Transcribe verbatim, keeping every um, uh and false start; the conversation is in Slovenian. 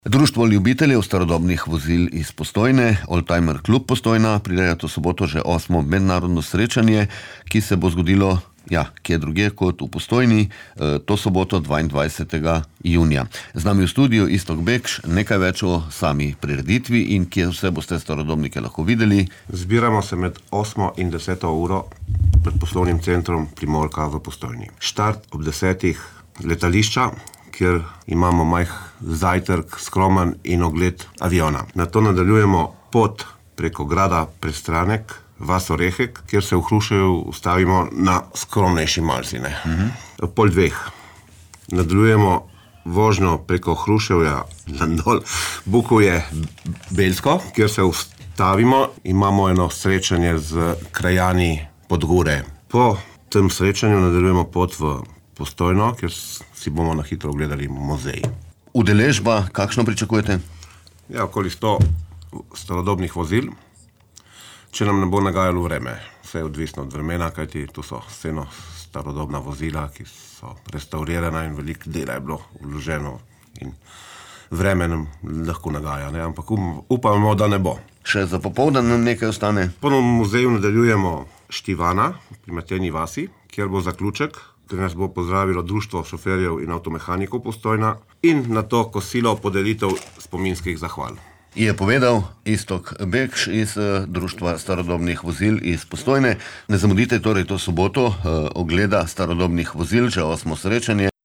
Društvo ljubiteljev starodobnih vozil iz Postojne, Oldtimer klub Postojna, prireja to soboto že osmo mednarodno srečanje, ki se bo zgodilo, ja, kje drugje kot v Postojni, to soboto dvaindvajsetega junija. Z nami v studiu Iztok Bekš, nekaj več o sami prireditvi in kje vse boste starodobnike lahko videli. Zbiramo se med osmo in deseto uro pred poslovnim centrom Primorka v Postojni. Štart ob desetih letališča, kjer imamo majh zajtrk, skromen in ogled aviona. Nato nadaljujemo pot preko grada Prestranek, vas Orehek, kjer se v Hruševu ustavimo na skromnejši malci. Uh-huh. Pol dveh. Nadaljujemo vožnjo preko Hruševja na dol Bukovje Belsko, kjer se ustavimo. Imamo eno srečanje z krajani Podgore. Po tem srečanju nadaljujemo pot v Postojno, kjer si bomo na hitro ogledali muzej. Udeležba, kakšno pričakujete? Ja, okoli sto starodobnih vozil, če nam ne bo nagajalo vreme. Vse je odvisno od vremena, kajti tu so vseeno starodobna vozila, ki so restaurirana in veliko dela je bilo vloženo in vreme nam lahko nagaja, ne? Ampak upamo, da ne bo. Še za popoldan nam nekaj ostane? Po muzeju nadaljujemo Štivana pri Mateni vasi, kjer bo zaključek, kjer nas bo pozdravilo Društvo šoferjev in avtomehanikov Postojna in nato kosilo podelitev spominskih zahval. Je povedal Iztok Bekš iz Društva starodobnih vozil iz Postojne. Ne zamudite torej to soboto ogleda starodobnih vozil, že osmo srečanje.